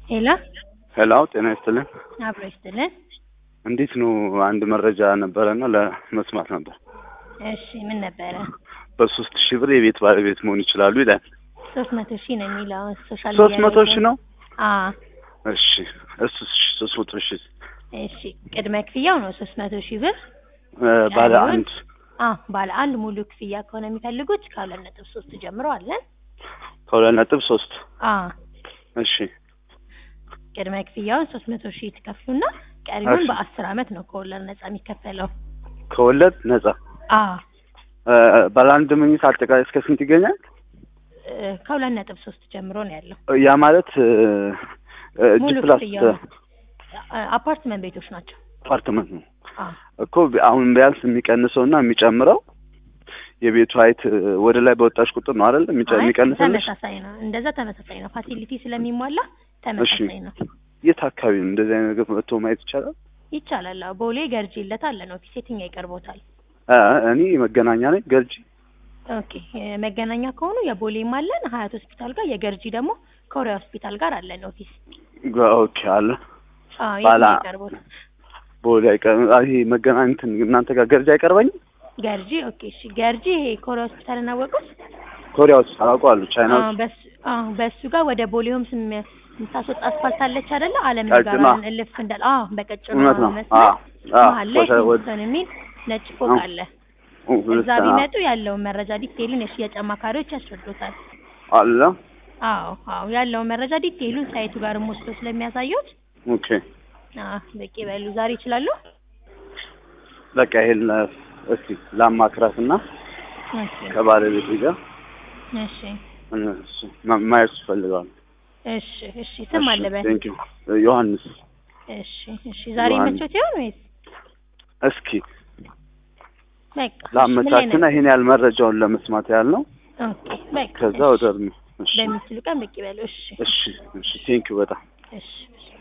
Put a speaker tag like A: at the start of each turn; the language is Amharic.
A: ሄሎ
B: ሄሎ ጤና ይስጥልን።
A: አብሮ ይስጥልን።
B: እንዴት ነው? አንድ መረጃ ነበረና ለመስማት ነበር።
A: እሺ ምን ነበረ?
B: በ3000 ብር የቤት ባለቤት መሆን ይችላሉ ይላል።
A: 300,000 ነው የሚለው ሶሻል ሚዲያ
B: 300,000 ነው? እሺ እሱ 300,000።
A: እሺ ቅድመ ክፍያው ነው 300,000 ብር።
B: ባለ አንድ
A: ባለ አንድ ሙሉ ክፍያ ከሆነ የሚፈልጉት ከ2.3 ጀምሮ አለን።
B: ከ2.3 እሺ
A: ቅድመ ክፍያውን 300,000 ትከፍሉና ቀሪውን በ10 አመት ነው ከወለድ ነፃ የሚከፈለው።
B: ከወለድ ነፃ? ባለ አንድ መኝታ አጠቃላይ እስከ ስንት ይገኛል?
A: ከ2.3 ጀምሮ ነው ያለው።
B: ያ ማለት
A: ሙሉ ክፍያው አፓርትመንት ቤቶች ናቸው።
B: አፓርትመንት ነው እኮ። አሁን ቢያንስ የሚቀንሰውና የሚጨምረው የቤቱ ሀይት ወደ ላይ በወጣሽ ቁጥር ነው አይደል? የሚቀንሰው
A: ተመሳሳይ ነው። እንደዛ ተመሳሳይ ነው። ፋሲሊቲ ስለሚሟላ ተመሳሳይ ነው።
B: የት አካባቢ ነው እንደዚህ አይነት ነገር መጥቶ ማየት ይቻላል?
A: ይቻላል። ቦሌ ገርጂለት አለ ነው። ኦፊስ የትኛው ይቀርቦታል?
B: እኔ መገናኛ ነኝ። ገርጂ
A: ኦኬ። መገናኛ ከሆኑ የቦሌም አለን ሀያት ሆስፒታል ጋር፣ የገርጂ ደግሞ ኮሪያ ሆስፒታል ጋር አለን ኦፊስ።
B: ኦኬ አለ።
A: ባላ ይቀርቦታል።
B: ቦሌ ይሄ መገናኛ እናንተ ጋር ገርጂ አይቀርበኝም?
A: ገርጂ ኦኬ። እሺ ገርጂ ይሄ ኮሪያ ሆስፒታል እናወቁት?
B: ኮሪያ ሆስፒታል አውቀዋለሁ። ቻይና
A: በሱ ጋር ወደ ቦሌውም የምታስወጣ አስፋልት አለች አይደለ? አለም ንጋራን እልፍ እንዳል በቀጭኑ መስመር መሀል ላይ እንትን የሚል ነጭ ፎቅ አለ። እዛ ቢመጡ ያለውን መረጃ ዲቴይሉን የሽያጭ አማካሪዎች ያስረዱታል
B: አለ።
A: ያለውን መረጃ ዲቴይሉን ሳይቱ ጋርም ወስዶ ስለሚያሳዩት
B: ኦኬ
A: በቂ በሉ። ዛሬ ይችላሉ?
B: በቃ ይሄን እስቲ ላማክራትና ከባለቤቴ ጋር ማየት ፈልጋለሁ።
A: እሺ ስም አለበት?
B: ዮሐንስ።
A: እሺ ዛሬ መቼት ይሆን ወይስ?
B: እስኪ ላመቻችና ይሄን ያህል መረጃውን ለመስማት ያህል ነው።
A: ኦኬ በቃ
B: ከዛ ወደ
A: በሚስሉ ቀን በቂ በሉ። እሺ
B: ቴንኪው በጣም።
A: እሺ